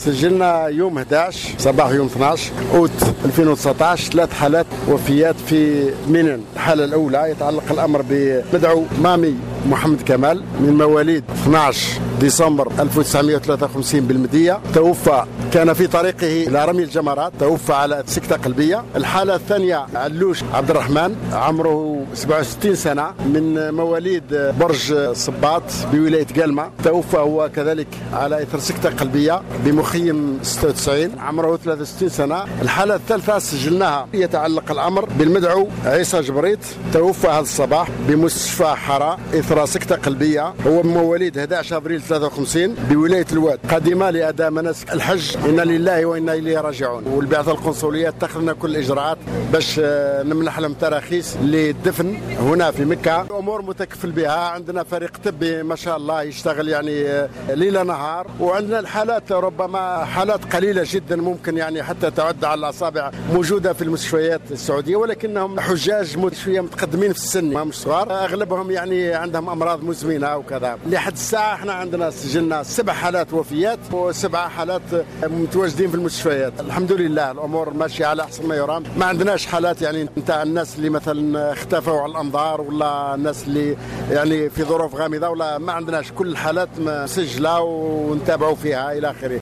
سجلنا يوم 11 صباح يوم 12 أوت 2019 3 حالات وفيات في منن. الحالة الأولى يتعلق الأمر بمدعو مامي محمد كمال من مواليد 12 ديسمبر 1953 بالمدية، توفى كان في طريقه إلى رمي الجمرات، توفى على سكتة قلبية. الحالة الثانية علوش عبد الرحمن عمره 67 سنة من مواليد برج صباط بولاية قلمة، توفى هو كذلك على إثر سكتة قلبية بمخيم 96 عمره 63 سنة. الحالة الثالثة سجلناها يتعلق الأمر بالمدعو عيسى جبريت، توفى هذا الصباح بمستشفى حراء إثر سكتة قلبية، هو من مواليد 11 أبريل 53 بولاية الواد، قادمة لأداء مناسك الحج. إنا لله وإنا إليه راجعون. والبعثة القنصلية اتخذنا كل الإجراءات باش نمنح لهم تراخيص للدفن هنا في مكة. الأمور متكفل بها، عندنا فريق طبي ما شاء الله يشتغل يعني ليل نهار، وعندنا الحالات ربما حالات قليلة جدا ممكن يعني حتى تعد على الأصابع موجودة في المستشفيات السعودية، ولكنهم حجاج شوية متقدمين في السن ما مش صغار، أغلبهم يعني عندهم أمراض مزمنة وكذا. لحد الساعة احنا عندنا سجلنا 7 حالات وفيات و7 حالات متواجدين في المستشفيات. الحمد لله الأمور ماشية على أحسن ما يرام، ما عندناش حالات يعني نتاع الناس اللي مثلا اختفوا على الأنظار ولا الناس اللي يعني في ظروف غامضة، ولا ما عندناش، كل الحالات مسجلة ونتابعوا فيها إلى آخره.